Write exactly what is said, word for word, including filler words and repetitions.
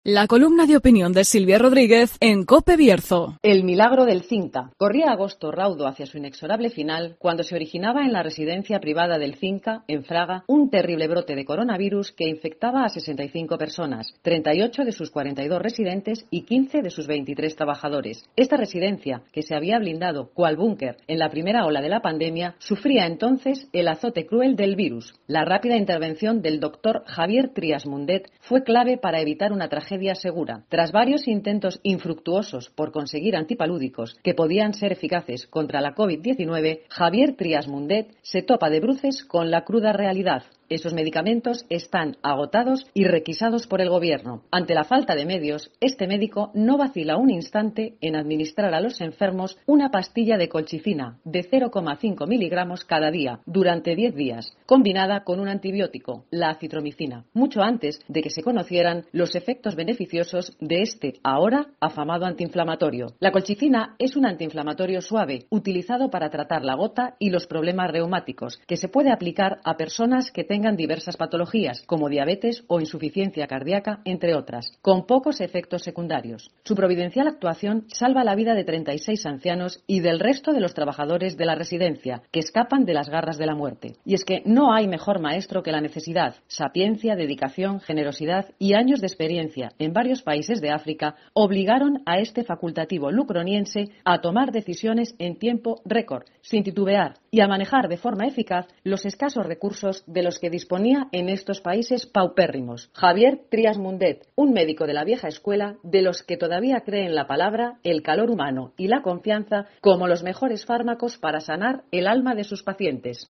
La columna de opinión de Silvia Rodríguez en COPE Bierzo. El milagro del Cinca. Corría agosto raudo hacia su inexorable final cuando se originaba en la residencia privada del Cinca, en Fraga, un terrible brote de coronavirus que infectaba a sesenta y cinco personas, treinta y ocho de sus cuarenta y dos residentes y quince de sus veintitrés trabajadores. Esta residencia, que se había blindado cual búnker en la primera ola de la pandemia, sufría entonces el azote cruel del virus. La rápida intervención del doctor Javier Trías Mundet fue clave para evitar una tragedia segura. Tras varios intentos infructuosos por conseguir antipalúdicos que podían ser eficaces contra la COVID diecinueve, Javier Trías Mundet se topa de bruces con la cruda realidad. Esos medicamentos están agotados y requisados por el gobierno. Ante la falta de medios, este médico no vacila un instante en administrar a los enfermos una pastilla de colchicina de cero coma cinco miligramos cada día durante diez días, combinada con un antibiótico, la acitromicina, mucho antes de que se conocieran los efectos beneficiosos de este ahora afamado antiinflamatorio. La colchicina es un antiinflamatorio suave, utilizado para tratar la gota y los problemas reumáticos, que se puede aplicar a personas que tengan tengan diversas patologías, como diabetes o insuficiencia cardíaca, entre otras, con pocos efectos secundarios. Su providencial actuación salva la vida de treinta y seis ancianos y del resto de los trabajadores de la residencia, que escapan de las garras de la muerte. Y es que no hay mejor maestro que la necesidad. Sapiencia, dedicación, generosidad y años de experiencia en varios países de África obligaron a este facultativo lucroniense a tomar decisiones en tiempo récord, sin titubear, y a manejar de forma eficaz los escasos recursos de los que disponía en estos países paupérrimos. Javier Trías Mundet, un médico de la vieja escuela, de los que todavía creen la palabra, el calor humano y la confianza como los mejores fármacos para sanar el alma de sus pacientes.